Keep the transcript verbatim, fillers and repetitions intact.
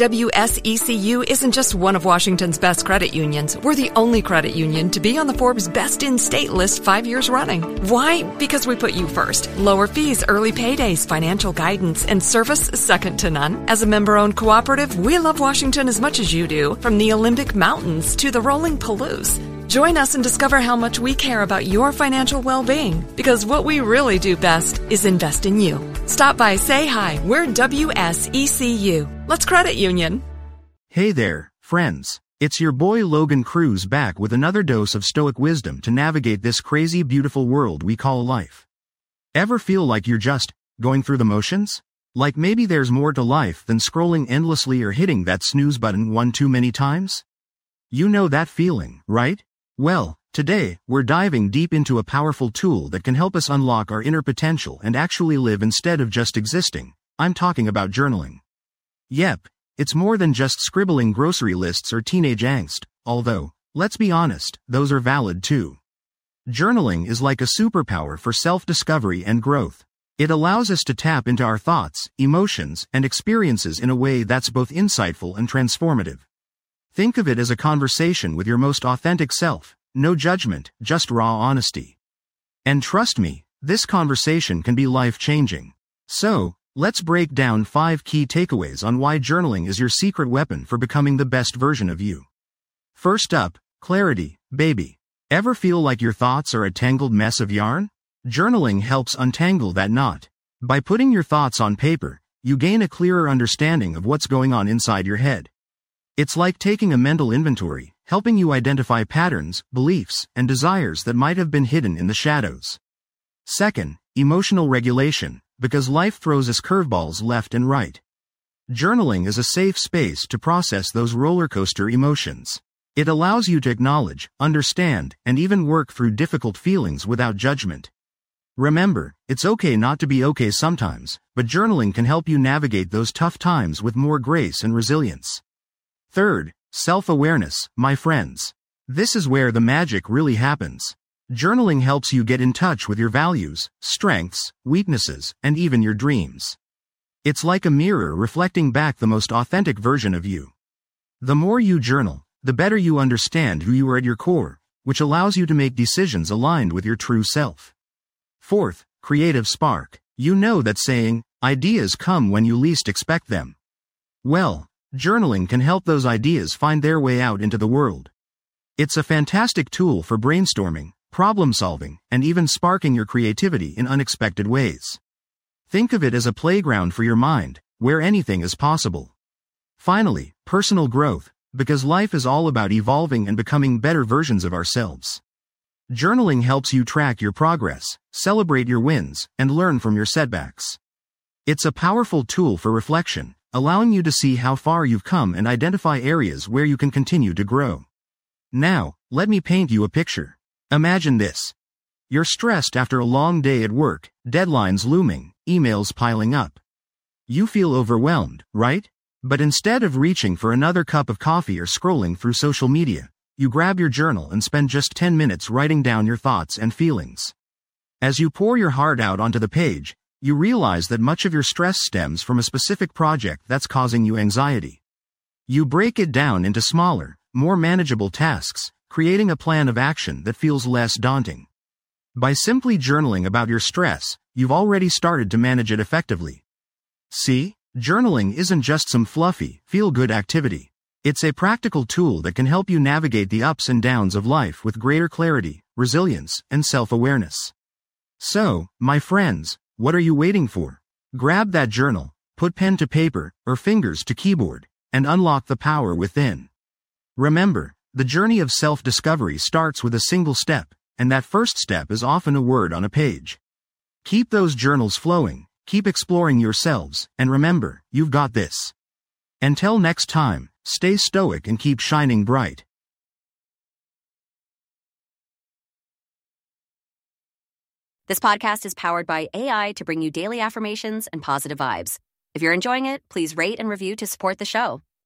W S E C U isn't just one of Washington's best credit unions. We're the only credit union to be on the Forbes Best in State list five years running. Why? Because we put you first. Lower fees, early paydays, financial guidance, and service second to none. As a member-owned cooperative, we love Washington as much as you do, from the Olympic Mountains to the rolling Palouse. Join us and discover how much we care about your financial well-being, because what we really do best is invest in you. Stop by, say hi. We're W S E C U. Let's credit union. Hey there, friends. It's your boy Logan Cruz back with another dose of stoic wisdom to navigate this crazy, beautiful world we call life. Ever feel like you're just going through the motions? Like maybe there's more to life than scrolling endlessly or hitting that snooze button one too many times? You know that feeling, right? Well, today, we're diving deep into a powerful tool that can help us unlock our inner potential and actually live instead of just existing. I'm talking about journaling. Yep, it's more than just scribbling grocery lists or teenage angst, although, let's be honest, those are valid too. Journaling is like a superpower for self-discovery and growth. It allows us to tap into our thoughts, emotions, and experiences in a way that's both insightful and transformative. Think of it as a conversation with your most authentic self, no judgment, just raw honesty. And trust me, this conversation can be life-changing. So, let's break down five key takeaways on why journaling is your secret weapon for becoming the best version of you. First up, clarity, baby. Ever feel like your thoughts are a tangled mess of yarn? Journaling helps untangle that knot. By putting your thoughts on paper, you gain a clearer understanding of what's going on inside your head. It's like taking a mental inventory, helping you identify patterns, beliefs, and desires that might have been hidden in the shadows. Second, emotional regulation, because life throws us curveballs left and right. Journaling is a safe space to process those roller coaster emotions. It allows you to acknowledge, understand, and even work through difficult feelings without judgment. Remember, it's okay not to be okay sometimes, but journaling can help you navigate those tough times with more grace and resilience. Third, self-awareness, my friends. This is where the magic really happens. Journaling helps you get in touch with your values, strengths, weaknesses, and even your dreams. It's like a mirror reflecting back the most authentic version of you. The more you journal, the better you understand who you are at your core, which allows you to make decisions aligned with your true self. Fourth, creative spark. You know that saying, ideas come when you least expect them. Well, journaling can help those ideas find their way out into the world. It's a fantastic tool for brainstorming, problem-solving, and even sparking your creativity in unexpected ways. Think of it as a playground for your mind, where anything is possible. Finally, personal growth, because life is all about evolving and becoming better versions of ourselves. Journaling helps you track your progress, celebrate your wins, and learn from your setbacks. It's a powerful tool for reflection, allowing you to see how far you've come and identify areas where you can continue to grow. Now, let me paint you a picture. Imagine this. You're stressed after a long day at work, deadlines looming, emails piling up. You feel overwhelmed, right? But instead of reaching for another cup of coffee or scrolling through social media, you grab your journal and spend just ten minutes writing down your thoughts and feelings. As you pour your heart out onto the page, you realize that much of your stress stems from a specific project that's causing you anxiety. You break it down into smaller, more manageable tasks, creating a plan of action that feels less daunting. By simply journaling about your stress, you've already started to manage it effectively. See, journaling isn't just some fluffy, feel-good activity. It's a practical tool that can help you navigate the ups and downs of life with greater clarity, resilience, and self-awareness. So, my friends, what are you waiting for? Grab that journal, put pen to paper, or fingers to keyboard, and unlock the power within. Remember, the journey of self-discovery starts with a single step, and that first step is often a word on a page. Keep those journals flowing, keep exploring yourselves, and remember, you've got this. Until next time, stay stoic and keep shining bright. This podcast is powered by A I to bring you daily affirmations and positive vibes. If you're enjoying it, please rate and review to support the show.